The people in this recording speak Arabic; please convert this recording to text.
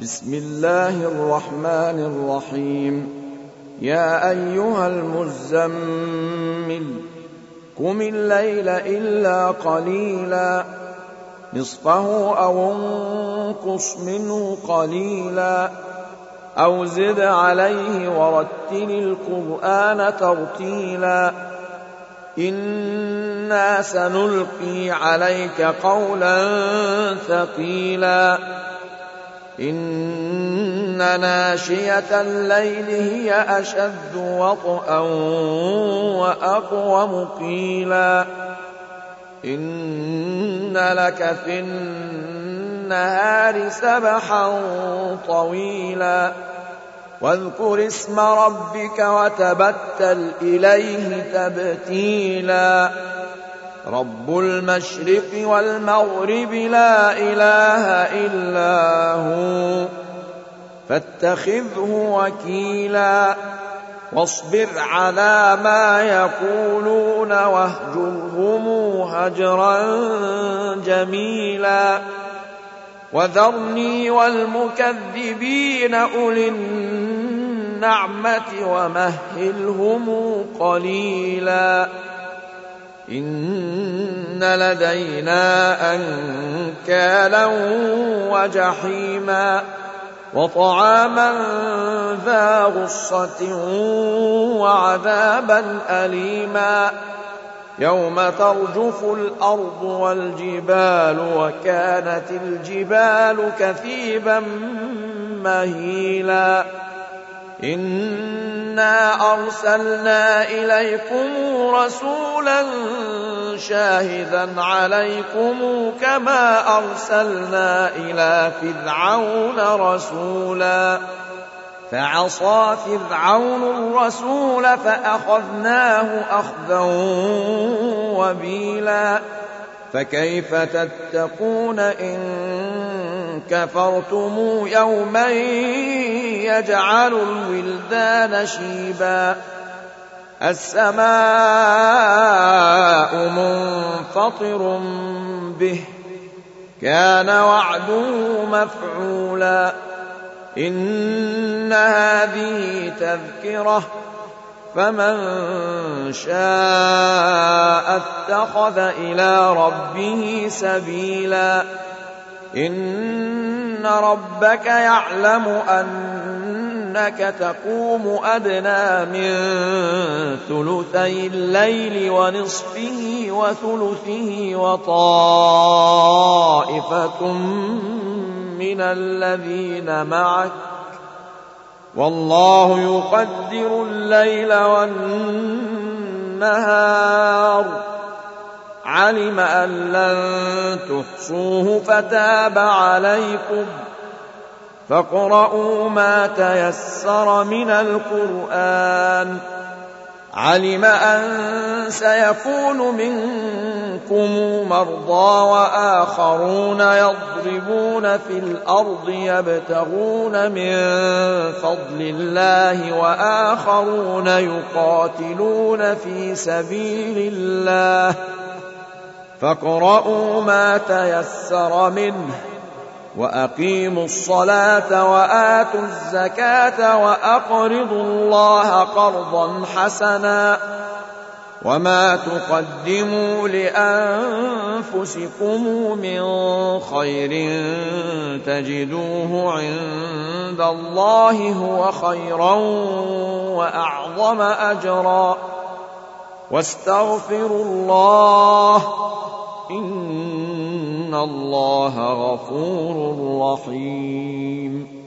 بسم الله الرحمن الرحيم. يا أيها المزمل قم الليل إلا قليلا نصفه أو انقص منه قليلا أو زد عليه ورتل القرآن ترتيلا إنا سنلقي عليك قولا ثقيلا إن ناشئة الليل هي أشد وطئا وأقوم قيلا إن لك في النهار سبحا طويلا واذكر اسم ربك وتبتل إليه تبتيلا رب المشرق والمغرب لا إله إلا هو فاتخذه وكيلا واصبر على ما يقولون واهجرهم هجرا جميلا وذرني والمكذبين أولي النعمة ومهلهم قليلا إن لدينا أنكالا وجحيما وطعاما ذا غصة وعذابا أليما يوم ترجف الأرض والجبال وكانت الجبال كثيبا مهيلا إنا أرسلنا إليكم رسولا شاهدا عليكم كما أرسلنا إلى فرعون رسولا فعصى فرعون الرسول فأخذناه أخذا وبيلا فكيف تتقون إن كفرتم يوما يجعل الولدان شيبا السماء منفطر به كان وعده مفعولا إن هذه تذكرة فمن شاء اتخذ إلى ربه سبيلا إن ربك يعلم أنك تقوم أدنى من ثلثي الليل ونصفه وثلثه وطائفة من الذين معك والله يقدر الليل والنهار علم أن لن تحصوه فتاب عليكم فاقرؤوا ما تيسر من القرآن علم أن سيكون منكم مرضى وآخرون يضربون في الأرض يبتغون من فضل الله وآخرون يقاتلون في سبيل الله فاقرؤوا ما تيسر منه وأقيموا الصلاة وآتوا الزكاة وأقرضوا الله قرضا حسنا وما تقدموا لأنفسكم من خير تجدوه عند الله هو خيرا وأعظم أجرا واستغفروا الله إن الله غفور رحيم